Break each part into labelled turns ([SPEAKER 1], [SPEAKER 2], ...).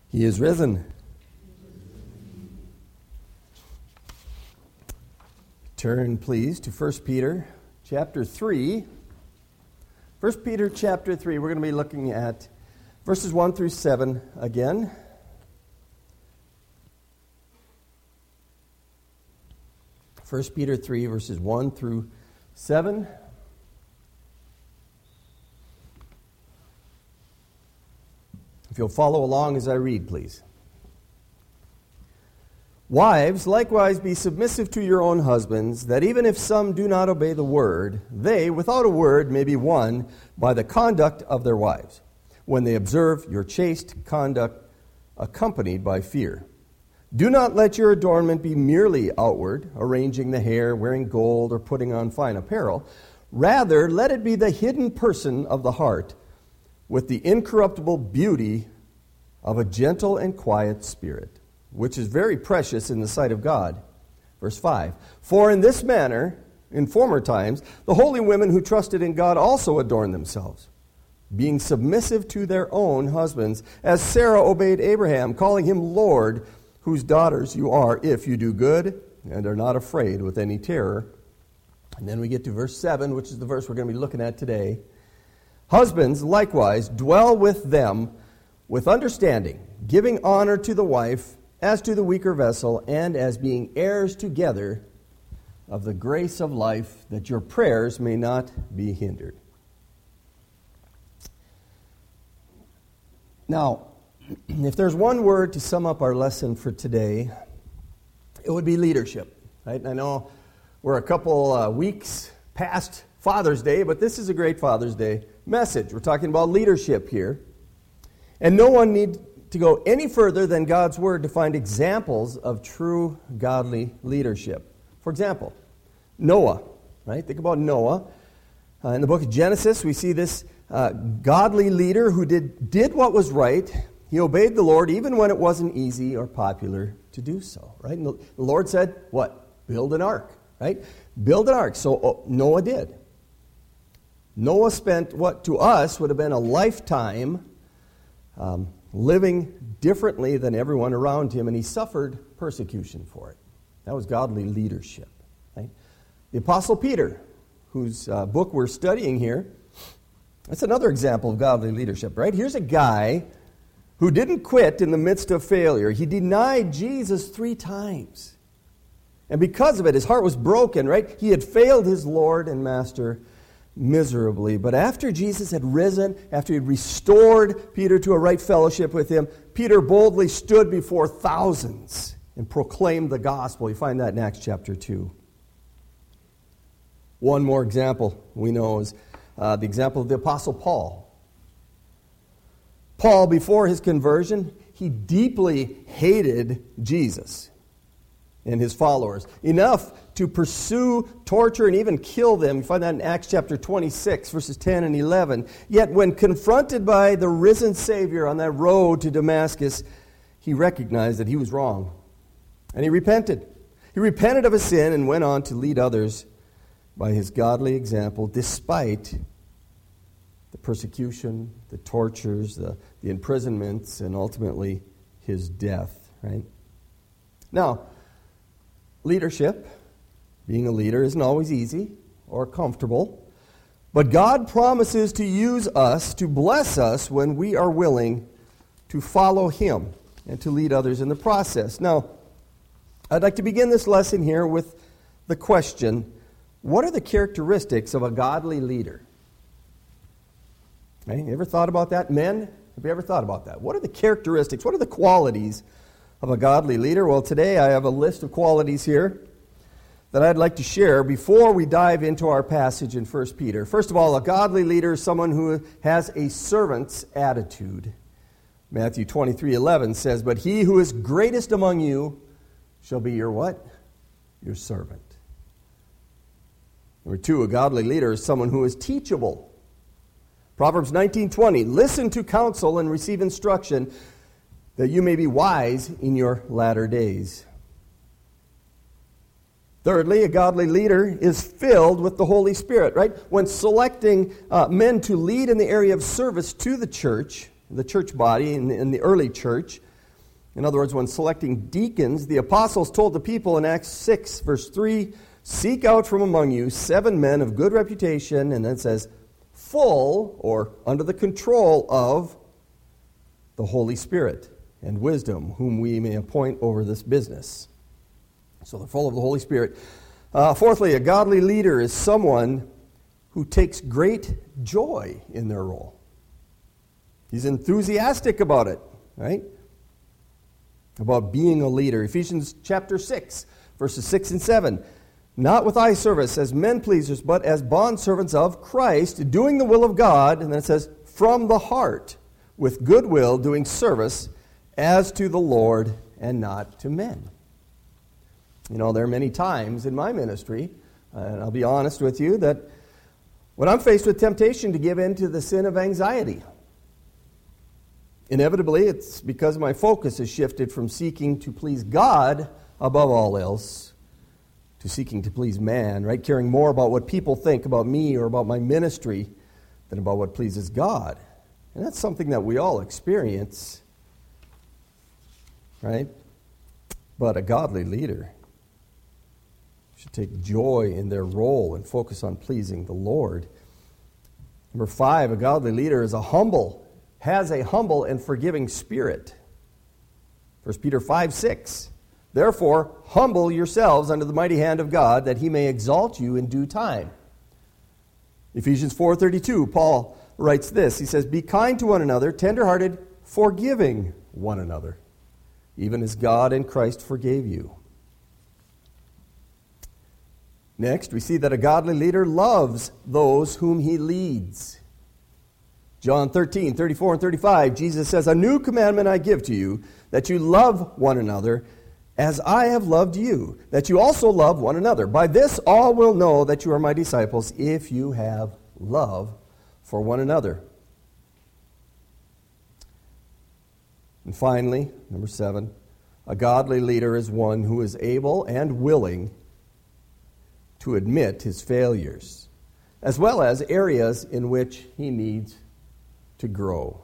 [SPEAKER 1] He is risen. Turn, please, to 1 Peter chapter 3. 1 Peter chapter 3, we're going to be looking at verses 1 through 7 again. First Peter 3, verses 1 through 7. If you'll follow along as I read, please. Wives, likewise be submissive to your own husbands, that even if some do not obey the word, they, without a word, may be won by the conduct of their wives, when they observe your chaste conduct accompanied by fear. Do not let your adornment be merely outward, arranging the hair, wearing gold, or putting on fine apparel. Rather, let it be the hidden person of the heart, with the incorruptible beauty of a gentle and quiet spirit, which is very precious in the sight of God. Verse 5, For in this manner, in former times, the holy women who trusted in God also adorned themselves, being submissive to their own husbands, as Sarah obeyed Abraham, calling him Lord, whose daughters you are, if you do good and are not afraid with any terror. And then we get to verse 7, which is the verse we're going to be looking at today. Husbands, likewise, dwell with them with understanding, giving honor to the wife as to the weaker vessel, and as being heirs together of the grace of life, that your prayers may not be hindered. Now, if there's one word to sum up our lesson for today, it would be leadership. Right? I know we're a couple weeks past Father's Day, but this is a great Father's Day message. We're talking about leadership here. And no one needs to go any further than God's Word to find examples of true godly leadership. For example, Noah. Right? Think about Noah. In the book of Genesis, we see this godly leader who did what was right. He obeyed the Lord even when it wasn't easy or popular to do so. Right? And the Lord said, what? Build an ark. Right? Build an ark. So Noah did. Noah spent what to us would have been a lifetime living differently than everyone around him, and he suffered persecution for it. That was godly leadership. Right? The Apostle Peter, whose book we're studying here, that's another example of godly leadership. Right? Here's a guy who didn't quit in the midst of failure. He denied Jesus 3 times. And because of it, his heart was broken, right? He had failed his Lord and Master miserably. But after Jesus had risen, after he had restored Peter to a right fellowship with him, Peter boldly stood before thousands and proclaimed the gospel. You find that in Acts chapter 2. One more example we know is the example of the Apostle Paul. Paul, before his conversion, he deeply hated Jesus and his followers, enough to pursue, torture, and even kill them. You find that in Acts chapter 26, verses 10 and 11. Yet when confronted by the risen Savior on that road to Damascus, he recognized that he was wrong. And he repented. He repented of his sin and went on to lead others by his godly example, despite the persecution, the tortures, the imprisonments, and ultimately his death. Right? Now, leadership, being a leader, isn't always easy or comfortable, but God promises to use us, to bless us when we are willing to follow Him and to lead others in the process. Now, I'd like to begin this lesson here with the question, what are the characteristics of a godly leader? Okay, you ever thought about that? Men, have you ever thought about that? What are the characteristics, what are the qualities of a godly leader? Well, today I have a list of qualities here that I'd like to share before we dive into our passage in 1 Peter. First of all, a godly leader is someone who has a servant's attitude. Matthew 23:11 says, But he who is greatest among you shall be your what? Your servant. Number 2, a godly leader is someone who is teachable. Proverbs 19:20, Listen to counsel and receive instruction, that you may be wise in your latter days. Thirdly, a godly leader is filled with the Holy Spirit, right? When selecting men to lead in the area of service to the church body in the early church, In other words, when selecting deacons, the apostles told the people in Acts 6, verse 3, seek out from among you 7 men of good reputation, and then it says, full or under the control of the Holy Spirit and wisdom, whom we may appoint over this business. So they're full of the Holy Spirit. Fourthly, a godly leader is someone who takes great joy in their role. He's enthusiastic about it, right? About being a leader. Ephesians chapter 6, verses 6 and 7. Not with eye service as men pleasers, but as bondservants of Christ, doing the will of God, and then it says, from the heart, with good will, doing service as to the Lord and not to men. You know, there are many times in my ministry, and I'll be honest with you, that when I'm faced with temptation to give in to the sin of anxiety, inevitably it's because my focus has shifted from seeking to please God above all else to seeking to please man, right? Caring more about what people think about me or about my ministry than about what pleases God. And that's something that we all experience, right? But a godly leader should take joy in their role and focus on pleasing the Lord. Number 5, a godly leader has a humble and forgiving spirit. 1 Peter 5:6. Therefore, humble yourselves under the mighty hand of God, that he may exalt you in due time. Ephesians 4:32, Paul writes this. He says, be kind to one another, tenderhearted, forgiving one another, even as God in Christ forgave you. Next, we see that a godly leader loves those whom he leads. John 13:34 and 35, Jesus says, a new commandment I give to you, that you love one another as I have loved you, that you also love one another. By this all will know that you are my disciples, if you have love for one another. And finally, number 7, a godly leader is one who is able and willing to admit his failures, as well as areas in which he needs to grow.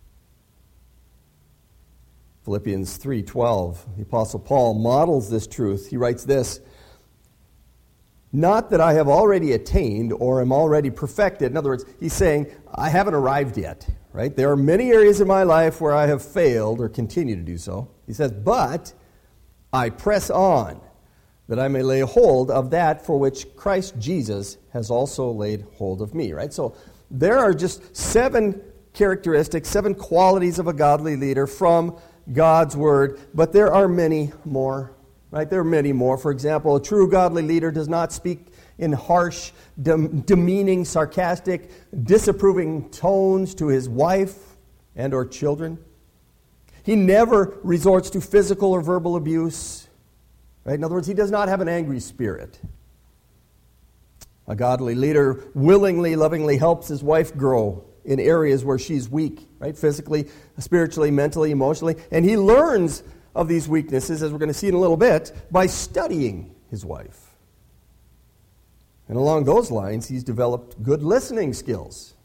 [SPEAKER 1] Philippians 3:12, the Apostle Paul models this truth. He writes this, not that I have already attained or am already perfected. In other words, he's saying, I haven't arrived yet, right? There are many areas in my life where I have failed or continue to do so. He says, but I press on, that I may lay hold of that for which Christ Jesus has also laid hold of me, right? So there are just 7 characteristics, 7 qualities of a godly leader from God's Word, but there are many more, right? There are many more. For example, a true godly leader does not speak in harsh, demeaning, sarcastic, disapproving tones to his wife and or children. He never resorts to physical or verbal abuse. Right? In other words, he does not have an angry spirit. A godly leader willingly, lovingly helps his wife grow in areas where she's weak, right? Physically, spiritually, mentally, emotionally. And he learns of these weaknesses, as we're going to see in a little bit, by studying his wife. And along those lines, he's developed good listening skills.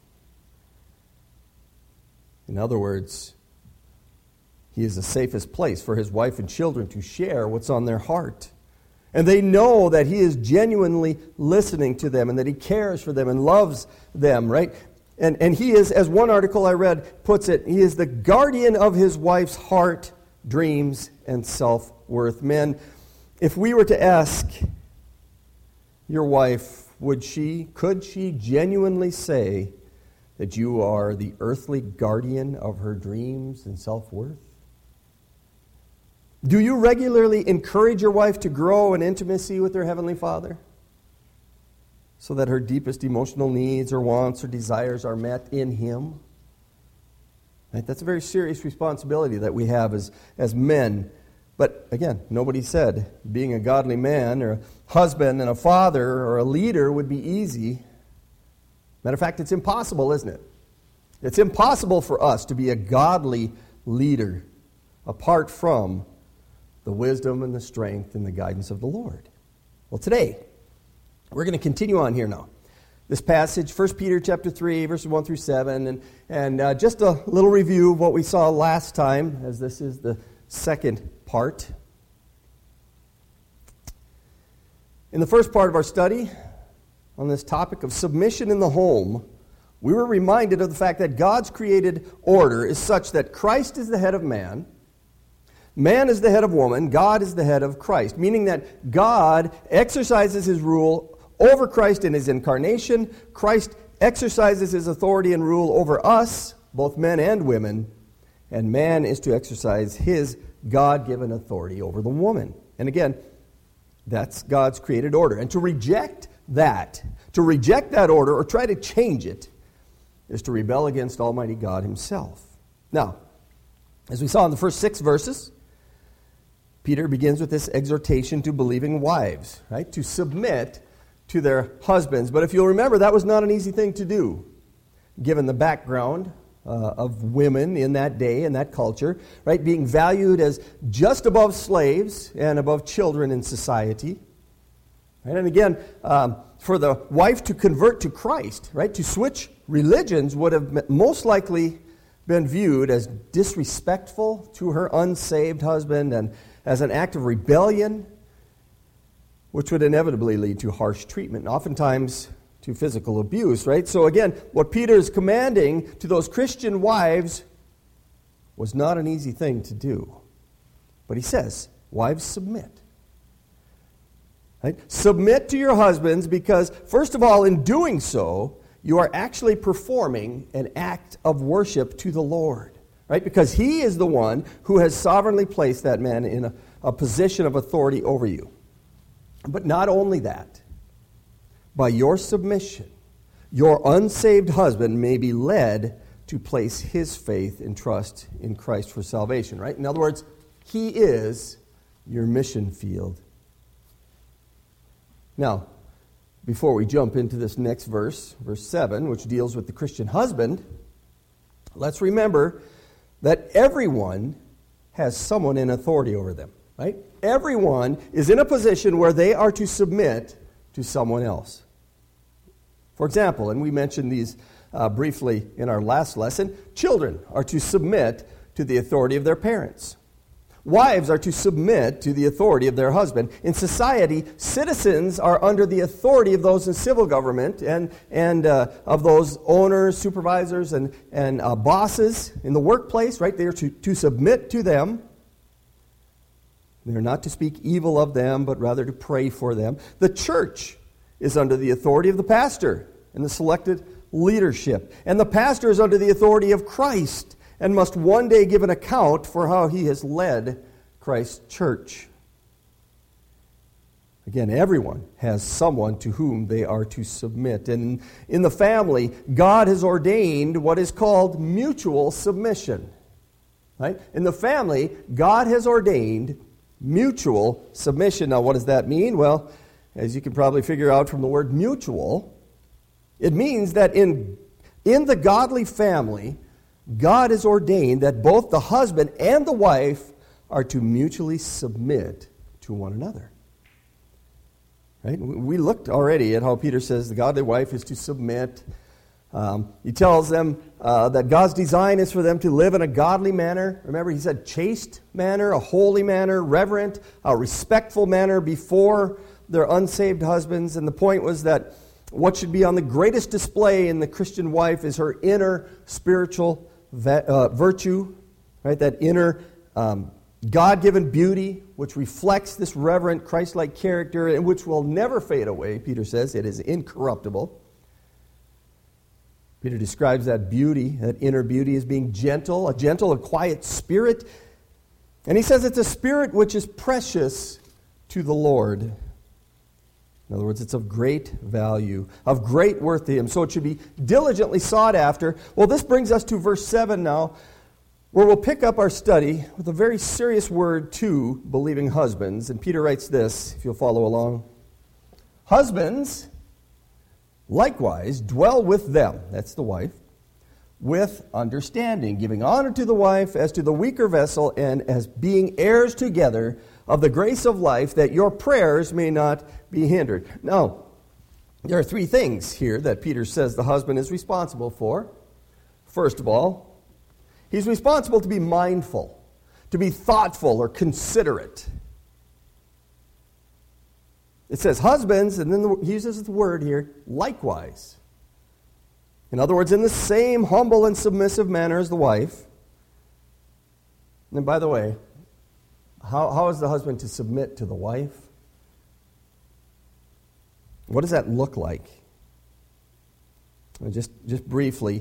[SPEAKER 1] In other words, he is the safest place for his wife and children to share what's on their heart. And they know that he is genuinely listening to them and that he cares for them and loves them, right? And he is, as one article I read puts it, he is the guardian of his wife's heart, dreams, and self-worth. Men, if we were to ask your wife, could she genuinely say that you are the earthly guardian of her dreams and self-worth? Do you regularly encourage your wife to grow in intimacy with her Heavenly Father, so that her deepest emotional needs or wants or desires are met in Him? Right? That's a very serious responsibility that we have as men. But again, nobody said being a godly man or a husband and a father or a leader would be easy. Matter of fact, it's impossible, isn't it? It's impossible for us to be a godly leader apart from the wisdom and the strength and the guidance of the Lord. Well, today, we're going to continue on here now. This passage, 1 Peter chapter 3, verses 1 through 7, and just a little review of what we saw last time, as this is the second part. In the first part of our study on this topic of submission in the home, we were reminded of the fact that God's created order is such that Christ is the head of man, man is the head of woman, God is the head of Christ, meaning that God exercises his rule over Christ in his incarnation. Christ exercises his authority and rule over us, both men and women, and man is to exercise his God-given authority over the woman. And again, that's God's created order. And to reject that order or try to change it, is to rebel against Almighty God himself. Now, as we saw in the first 6 verses, Peter begins with this exhortation to believing wives, right? To submit to their husbands. But if you'll remember, that was not an easy thing to do, given the background of women in that day, in that culture, right? Being valued as just above slaves and above children in society. Right? And again, for the wife to convert to Christ, right? To switch religions would have most likely been viewed as disrespectful to her unsaved husband and as an act of rebellion, which would inevitably lead to harsh treatment, and oftentimes to physical abuse, right? So again, what Peter is commanding to those Christian wives was not an easy thing to do. But he says, wives, submit. Right? Submit to your husbands because, first of all, in doing so, you are actually performing an act of worship to the Lord. Right? Because he is the one who has sovereignly placed that man in a position of authority over you. But not only that, by your submission, your unsaved husband may be led to place his faith and trust in Christ for salvation, right? In other words, he is your mission field. Now, before we jump into this next verse, verse 7, which deals with the Christian husband, let's remember that everyone has someone in authority over them, right? Everyone is in a position where they are to submit to someone else. For example, and we mentioned these briefly in our last lesson, children are to submit to the authority of their parents. Wives are to submit to the authority of their husband. In society, citizens are under the authority of those in civil government and of those owners, supervisors, and bosses in the workplace, right? They are to submit to them. They are not to speak evil of them, but rather to pray for them. The church is under the authority of the pastor and the selected leadership. And the pastor is under the authority of Christ and must one day give an account for how he has led Christ's church. Again, everyone has someone to whom they are to submit. And in the family, God has ordained what is called mutual submission. Right? In the family, God has ordained mutual submission. Now, what does that mean? Well, as you can probably figure out from the word mutual, it means that in the godly family, God has ordained that both the husband and the wife are to mutually submit to one another. Right? We looked already at how Peter says the godly wife is to submit. He tells them that God's design is for them to live in a godly manner. Remember, he said chaste manner, a holy manner, reverent, a respectful manner before their unsaved husbands. And the point was that what should be on the greatest display in the Christian wife is her inner spiritual virtue, right? That inner God-given beauty, which reflects this reverent, Christ-like character, and which will never fade away. Peter says it is incorruptible. Peter describes that beauty, that inner beauty, as being gentle, a gentle and quiet spirit. And he says it's a spirit which is precious to the Lord. In other words, it's of great value, of great worth to him. So it should be diligently sought after. Well, this brings us to verse 7 now, where we'll pick up our study with a very serious word to believing husbands. And Peter writes this, if you'll follow along. Husbands, likewise, dwell with them, that's the wife, with understanding, giving honor to the wife as to the weaker vessel, and as being heirs together of the grace of life, that your prayers may not be hindered. Now, there are 3 things here that Peter says the husband is responsible for. First of all, he's responsible to be mindful, to be thoughtful or considerate. It says husbands, and then he uses the word here, likewise. In other words, in the same humble and submissive manner as the wife. And by the way, how is the husband to submit to the wife? What does that look like? Just briefly,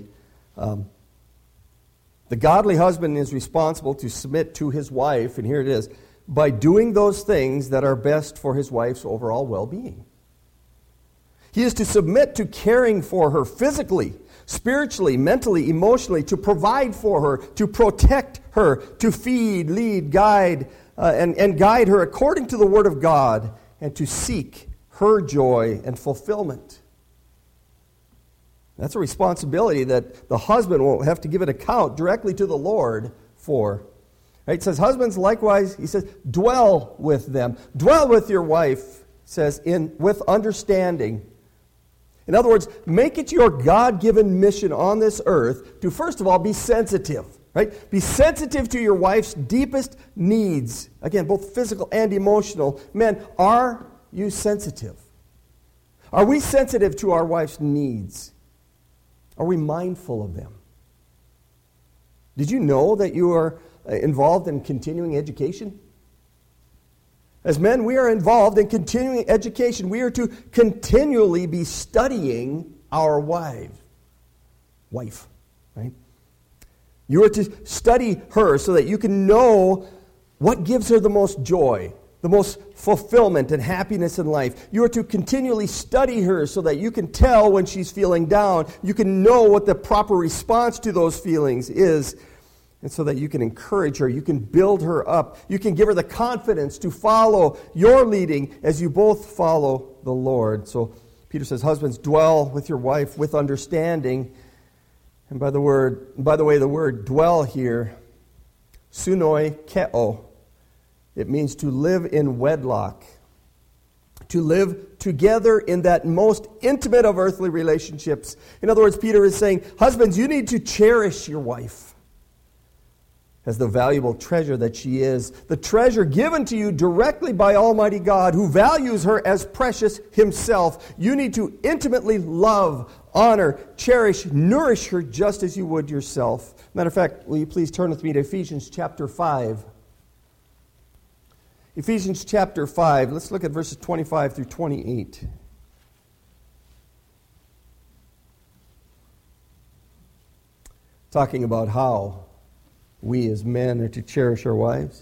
[SPEAKER 1] the godly husband is responsible to submit to his wife, and here it is, by doing those things that are best for his wife's overall well-being. He is to submit to caring for her physically, spiritually, mentally, emotionally, to provide for her, to protect her, to feed, lead, guide, and guide her according to the Word of God, and to seek her joy and fulfillment. That's a responsibility that the husband will have to give an account directly to the Lord for. Right? It says, husbands, likewise, he says, dwell with them. Dwell with your wife, says, with understanding. In other words, make it your God-given mission on this earth to, first of all, be sensitive. Right? Be sensitive to your wife's deepest needs. Again, both physical and emotional. Men, are you sensitive? Are we sensitive to our wife's needs? Are we mindful of them? Did you know that you are involved in continuing education? As men, we are involved in continuing education. We are to continually be studying our wife, right? You are to study her so that you can know what gives her the most joy, the most fulfillment and happiness in life. You are to continually study her so that you can tell when she's feeling down. You can know what the proper response to those feelings is. And so that you can encourage her, you can build her up, you can give her the confidence to follow your leading as you both follow the Lord. So Peter says, husbands, dwell with your wife with understanding. And by the way, the word dwell here, sunoi keo, it means to live in wedlock, to live together in that most intimate of earthly relationships. In other words, Peter is saying, husbands, you need to cherish your wife as the valuable treasure that she is, the treasure given to you directly by Almighty God, who values her as precious himself. You need to intimately love, honor, cherish, nourish her just as you would yourself. Matter of fact, will you please turn with me to Ephesians chapter 5. Ephesians chapter 5, let's look at verses 25 through 28. Talking about how we as men are to cherish our wives.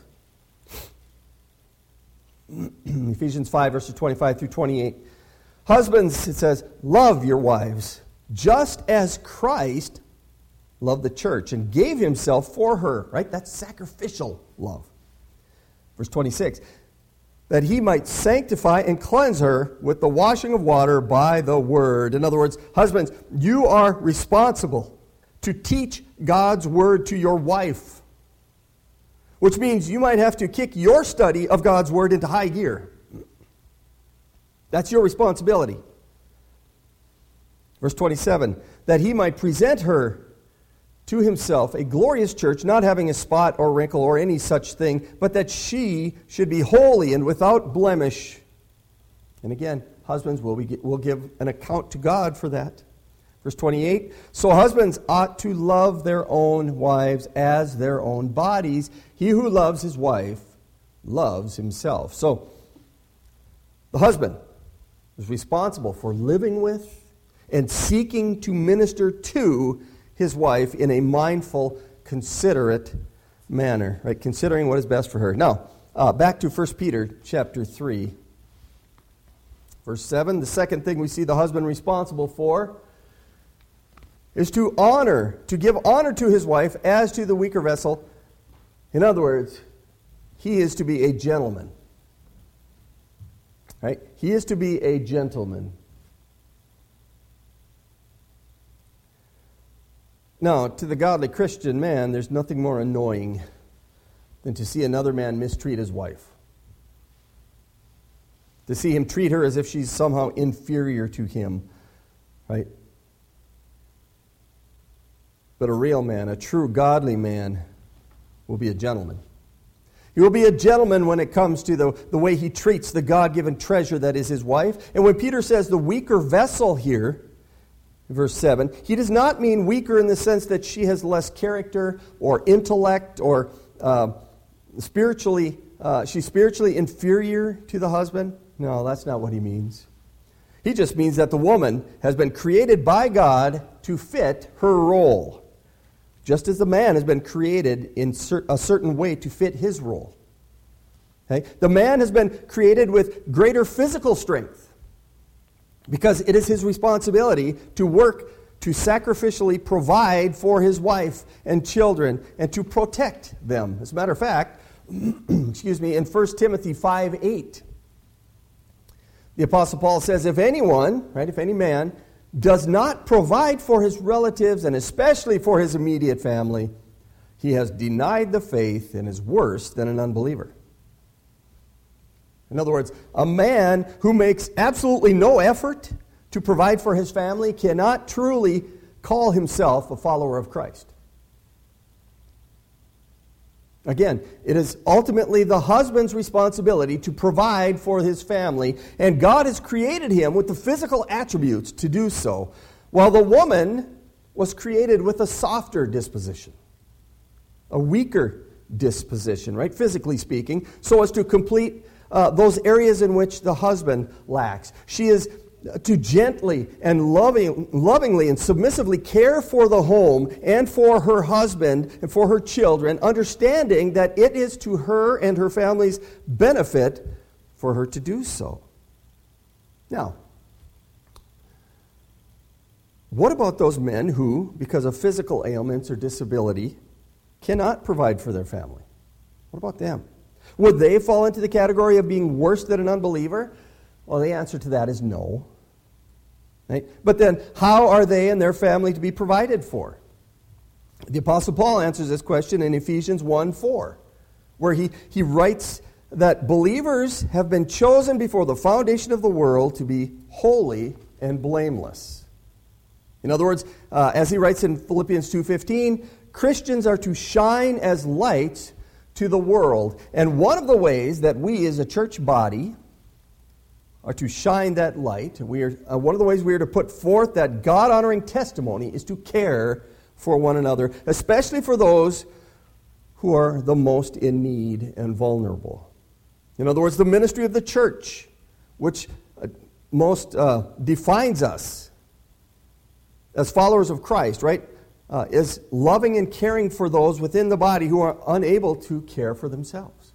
[SPEAKER 1] Ephesians 5, verses 25 through 28. Husbands, it says, love your wives, just as Christ loved the church and gave himself for her. Right? That's sacrificial love. Verse 26. That he might sanctify and cleanse her with the washing of water by the word. In other words, husbands, you are responsible to teach God's word to your wife, which means you might have to kick your study of God's word into high gear. That's your responsibility. Verse 27, that he might present her to himself a glorious church, not having a spot or wrinkle or any such thing, but that she should be holy and without blemish. And again, husbands will give an account to God for that. Verse 28, so husbands ought to love their own wives as their own bodies. He who loves his wife loves himself. So the husband is responsible for living with and seeking to minister to his wife in a mindful, considerate manner, right? Considering what is best for her. Now, back to 1 Peter chapter 3, verse 7. The second thing we see the husband responsible for is to give honor to his wife as to the weaker vessel. In other words, he is to be a gentleman. Right? He is to be a gentleman. Now, to the godly Christian man, there's nothing more annoying than to see another man mistreat his wife. To see him treat her as if she's somehow inferior to him. Right? But a real man, a true godly man, will be a gentleman. He will be a gentleman when it comes to the way he treats the God-given treasure that is his wife. And when Peter says the weaker vessel here, verse 7, he does not mean weaker in the sense that she has less character or intellect or she's spiritually inferior to the husband. No, that's not what he means. He just means that the woman has been created by God to fit her role, just as the man has been created in a certain way to fit his role. Okay? The man has been created with greater physical strength because it is his responsibility to work to sacrificially provide for his wife and children and to protect them. As a matter of fact, in 1 Timothy 5:8, the Apostle Paul says, if any man does not provide for his relatives and especially for his immediate family, he has denied the faith and is worse than an unbeliever. In other words, a man who makes absolutely no effort to provide for his family cannot truly call himself a follower of Christ. Again, it is ultimately the husband's responsibility to provide for his family, and God has created him with the physical attributes to do so, while the woman was created with a softer disposition, a weaker disposition, right, physically speaking, so as to complete those areas in which the husband lacks. She is to gently and lovingly and submissively care for the home and for her husband and for her children, understanding that it is to her and her family's benefit for her to do so. Now, what about those men who, because of physical ailments or disability, cannot provide for their family? What about them? Would they fall into the category of being worse than an unbeliever? Well, the answer to that is no. Right? But then, how are they and their family to be provided for? The Apostle Paul answers this question in Ephesians 1:4, where he writes that believers have been chosen before the foundation of the world to be holy and blameless. In other words, as he writes in Philippians 2:15, Christians are to shine as lights to the world. And one of the ways that we as a church body are to shine that light, one of the ways we are to put forth that God-honoring testimony is to care for one another, especially for those who are the most in need and vulnerable. In other words, the ministry of the church, which most defines us as followers of Christ, right, is loving and caring for those within the body who are unable to care for themselves.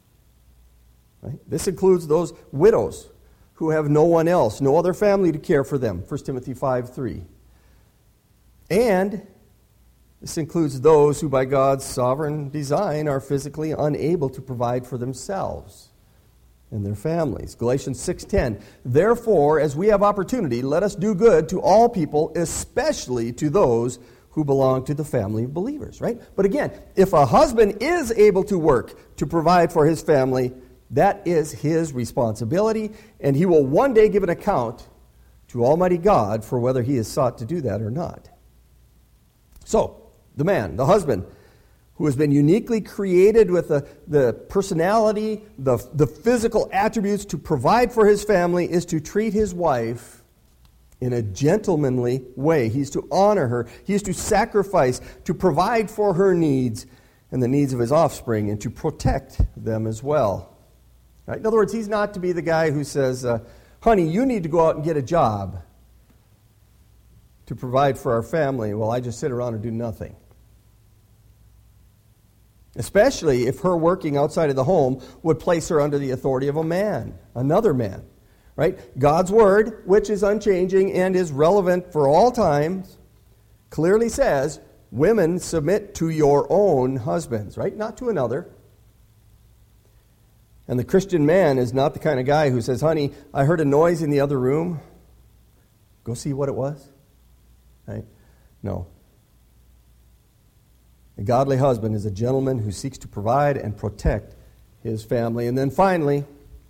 [SPEAKER 1] Right? This includes those widows who have no one else, no other family to care for them, 1 Timothy 5:3. And this includes those who by God's sovereign design are physically unable to provide for themselves and their families. Galatians 6:10, therefore, as we have opportunity, let us do good to all people, especially to those who belong to the family of believers, right? But again, if a husband is able to work to provide for his family, that is his responsibility, and he will one day give an account to Almighty God for whether he has sought to do that or not. So, the man, the husband, who has been uniquely created with the personality, the physical attributes to provide for his family, is to treat his wife in a gentlemanly way. He's to honor her. He is to sacrifice, to provide for her needs and the needs of his offspring, and to protect them as well. Right? In other words, he's not to be the guy who says, honey, you need to go out and get a job to provide for our family while I just sit around and do nothing. Especially if her working outside of the home would place her under the authority of a man, another man. Right? God's word, which is unchanging and is relevant for all times, clearly says, women, submit to your own husbands, right? Not to another. And the Christian man is not the kind of guy who says, honey, I heard a noise in the other room. Go see what it was. Right? No. A godly husband is a gentleman who seeks to provide and protect his family. And then finally,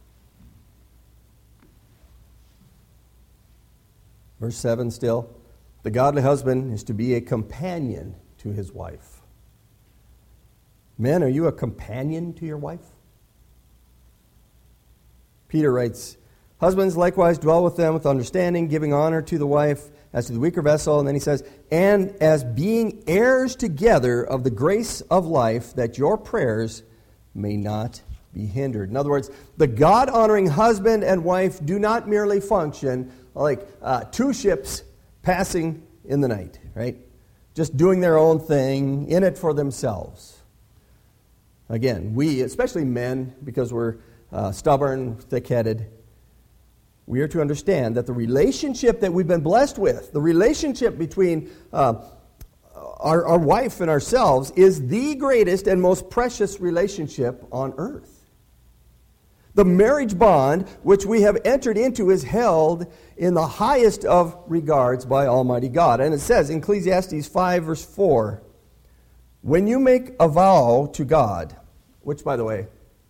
[SPEAKER 1] verse 7 still, the godly husband is to be a companion to his wife. Men, are you a companion to your wife? Peter writes, husbands likewise dwell with them with understanding, giving honor to the wife as to the weaker vessel. And then he says, and as being heirs together of the grace of life, that your prayers may not be hindered. In other words, the God-honoring husband and wife do not merely function like two ships passing in the night, right? Just doing their own thing, in it for themselves. Again, we, especially men, because we're stubborn, thick-headed, we are to understand that the relationship that we've been blessed with, the relationship between our wife and ourselves, is the greatest and most precious relationship on earth. The marriage bond which we have entered into is held in the highest of regards by Almighty God. And it says in Ecclesiastes 5, verse 4, when you make a vow to God, which, by the way,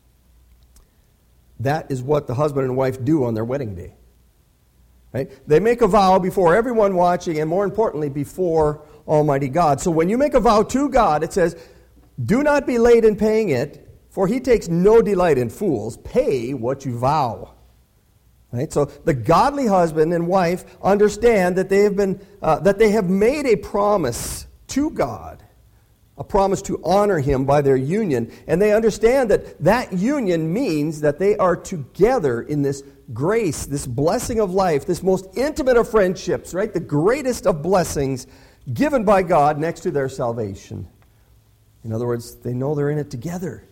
[SPEAKER 1] that is what the husband and wife do on their wedding day. Right? They make a vow before everyone watching, and more importantly, before Almighty God. So when you make a vow to God, it says, do not be late in paying it, for he takes no delight in fools. Pay what you vow. Right? So the godly husband and wife understand that they have made a promise to God, a promise to honor him by their union, and they understand that that union means that they are together in this grace, this blessing of life, this most intimate of friendships, right? The greatest of blessings given by God next to their salvation. In other words, they know they're in it together,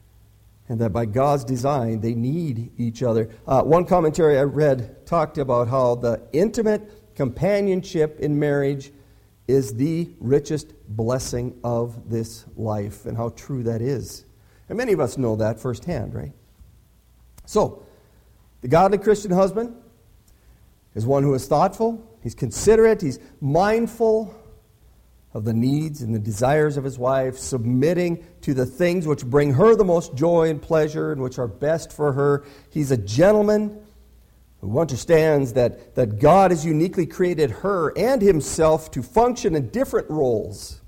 [SPEAKER 1] and that by God's design, they need each other. One commentary I read talked about how the intimate companionship in marriage is the richest blessing of this life, and how true that is. And many of us know that firsthand, right? So, the godly Christian husband is one who is thoughtful, he's considerate, he's mindful of the needs and the desires of his wife, submitting to the things which bring her the most joy and pleasure and which are best for her. He's a gentleman who understands that God has uniquely created her and himself to function in different roles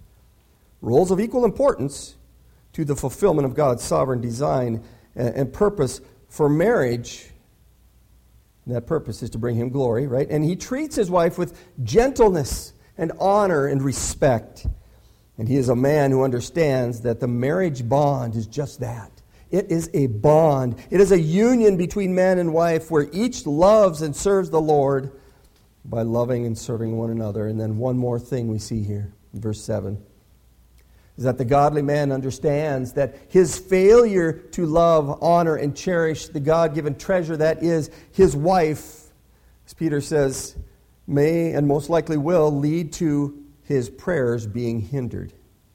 [SPEAKER 1] of equal importance to the fulfillment of God's sovereign design and purpose for marriage. And that purpose is to bring him glory, right? And he treats his wife with gentleness and honor and respect. And he is a man who understands that the marriage bond is just that. It is a bond. It is a union between man and wife where each loves and serves the Lord by loving and serving one another. And then one more thing we see here in verse 7 is that the godly man understands that his failure to love, honor, and cherish the God-given treasure that is his wife, as Peter says, may and most likely will lead to his prayers being hindered.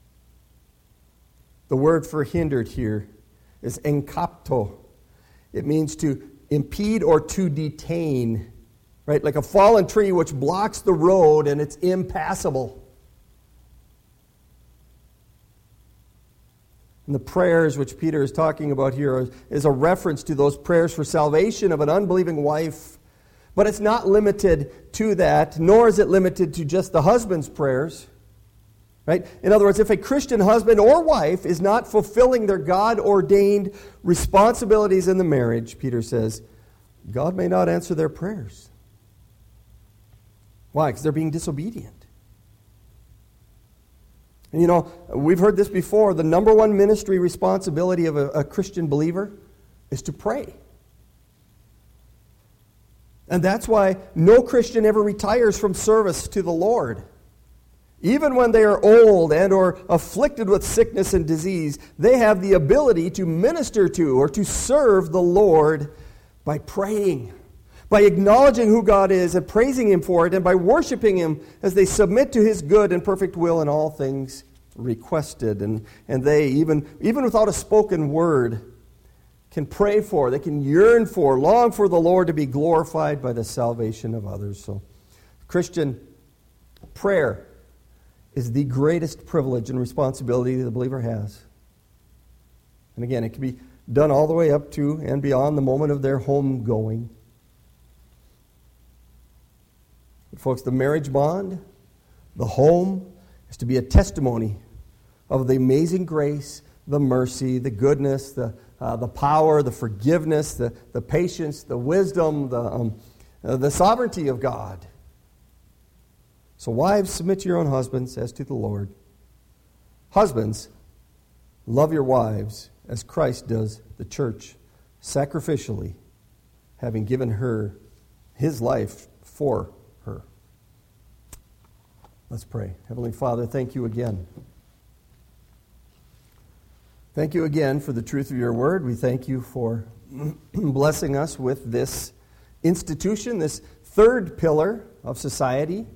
[SPEAKER 1] The word for hindered here is enkapto. It means to impede or to detain, right? Like a fallen tree which blocks the road and it's impassable. And the prayers which Peter is talking about here is a reference to those prayers for salvation of an unbelieving wife. But it's not limited to that, nor is it limited to just the husband's prayers. Right? In other words, if a Christian husband or wife is not fulfilling their God-ordained responsibilities in the marriage, Peter says, God may not answer their prayers. Why? Because they're being disobedient. And you know, we've heard this before. The number one ministry responsibility of a Christian believer is to pray. And that's why no Christian ever retires from service to the Lord. Even when they are old and or afflicted with sickness and disease, they have the ability to minister to or to serve the Lord by praying, by acknowledging who God is and praising Him for it, and by worshiping Him as they submit to His good and perfect will in all things requested. And they, even without a spoken word, can pray for, they can yearn for, long for the Lord to be glorified by the salvation of others. So, Christian prayer is the greatest privilege and responsibility the believer has. And again, it can be done all the way up to and beyond the moment of their homegoing. But folks, the marriage bond, the home, is to be a testimony of the amazing grace, the mercy, the goodness, the power, the forgiveness, the patience, the wisdom, the sovereignty of God. So wives, submit to your own husbands as to the Lord. Husbands, love your wives as Christ does the church, sacrificially, having given her his life for her. Let's pray. Heavenly Father, thank you again. Thank you again for the truth of your word. We thank you for blessing us with this institution, this third pillar of society,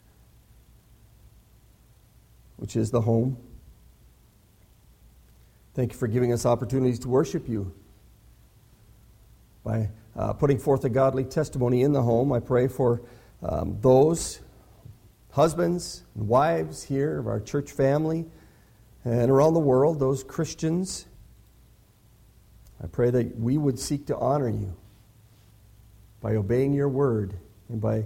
[SPEAKER 1] which is the home. Thank you for giving us opportunities to worship you by putting forth a godly testimony in the home. I pray for those husbands and wives here of our church family and around the world, those Christians. I pray that we would seek to honor you by obeying your word and by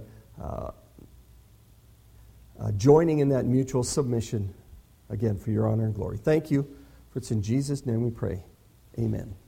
[SPEAKER 1] joining in that mutual submission, again, for your honor and glory. Thank you. For it's in Jesus' name we pray. Amen.